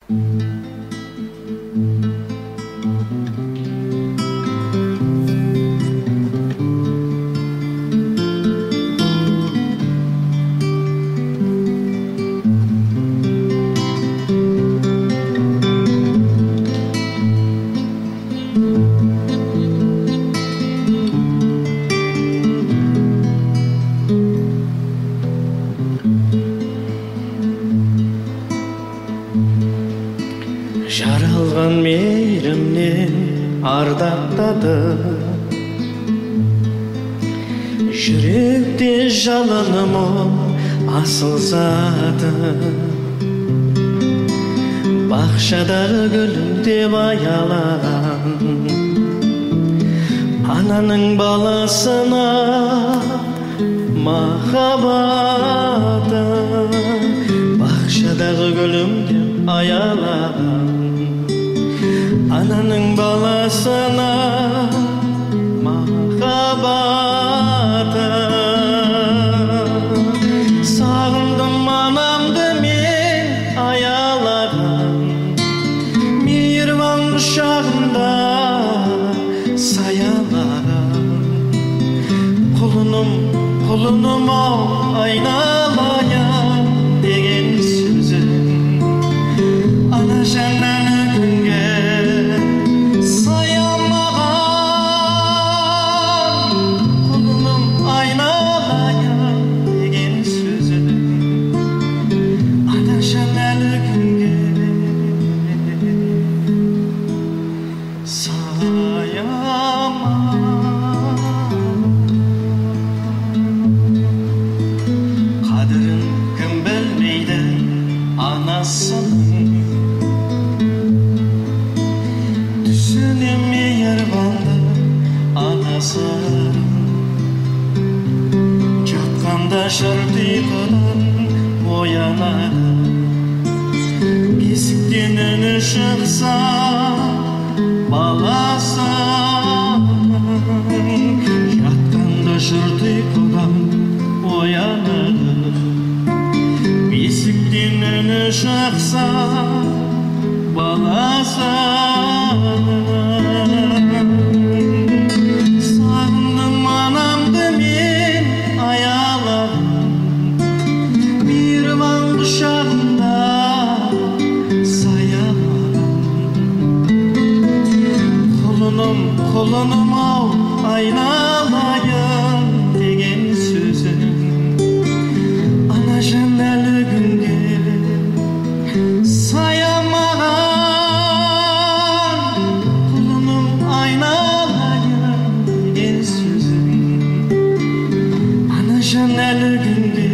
Жаралған мейірімнен ардақтады, жүректе жалыным асыл заты. Бақшадағы гүлім деп аялаған ананың баласына махаббаты. Бақшадағы гүлім деп аялаған ананың баласына махаббаты. Сағындым анамды мен аялаған, мейірбан құшағында саялаған. Құлыным ау айналайын деген сөзің ана жаннан күнге саямаған. Құлыным айналайын деген сөзің ана жаннан күнге саямаған. Қадірін кім білмейді анасының, түсіне мейірбанды анасын. Жатқанда жұрт ұйқыдан оянады, бесіктен үні шықса баласын. Жатқанда жұрт ұйқыдан оянады, бесіктен үні шықса баласын. Сағындым анамды мен аялаған, мейірбан құшағында саялаған. Құлыным ау айналайын деген сөзің ана жан әлі күнге саямаған. Құлыным айналайын деген сөзің ана жан әлі күнге